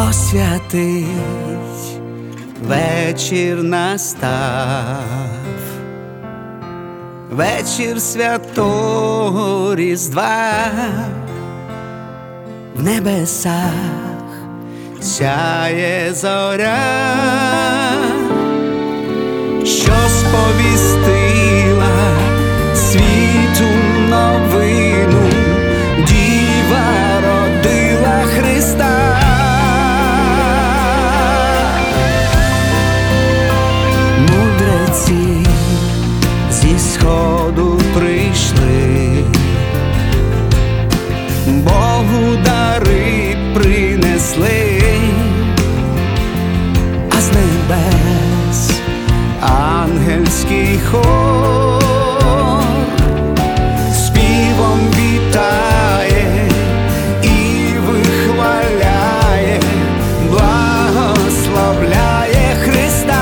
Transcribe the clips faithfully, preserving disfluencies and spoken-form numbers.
освятить, вечір настав, вечір святого Різдва. В небесах сяє зоря, що сповістила світу новину: Діва родила Христа. Мудреці зі сходу прийшли, Богу дари принесли, а з небес ангельський хор співом вітає і вихваляє, благословляє Христа.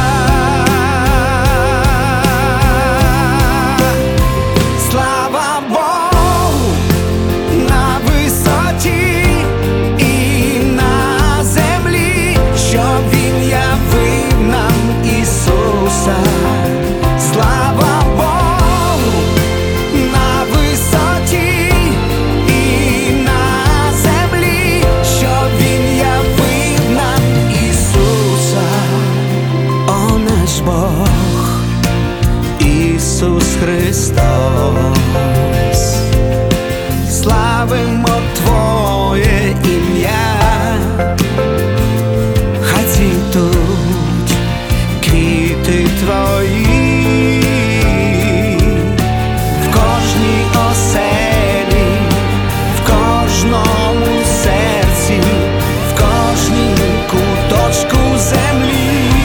Слава Богу на висоті і на землі, що Він явив нам Ісуса. Слава Богу на висоті і на землі, що Він явив нам Ісуса. О наш Бог Ісус Христос, славимо Твоє ім'я. Хай цвітуть квіти Твої в кожній оселі, в кожному серці, в кожнім куточку землі.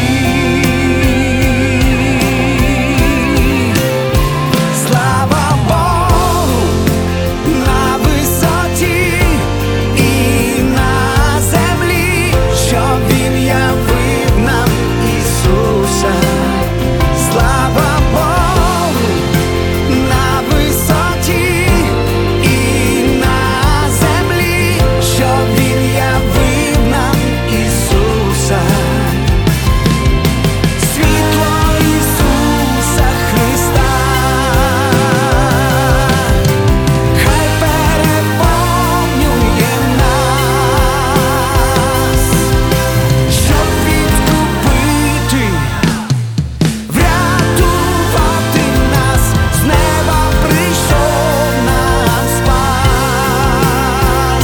Слава Богу на висоті і на землі, що Він явив нам Ісуса. Слава Богу на висоті і на землі, що Він явив нам Ісуса. Світло Ісуса Христа хай переповнює нас, щоб відкупити, врятувати нас. З неба прийшов нам спас.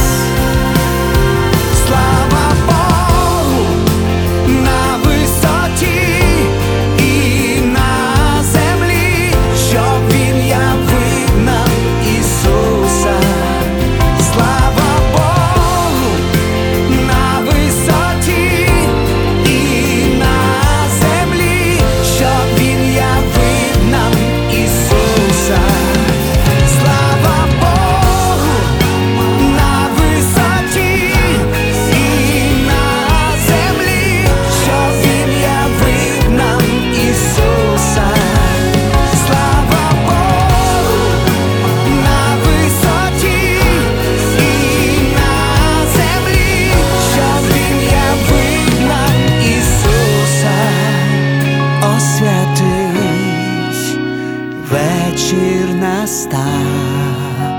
Слава Богу на висоті і на землі, що Він явив нам Ісуса. Слава Богу на висоті і на землі, що Він явив нам Ісуса. Слава Богу на висоті і на землі, що Він явив нам Ісуса. Слава Богу на висоті і на землі, що Він явив нам Ісуса. Освятить, вечір настав.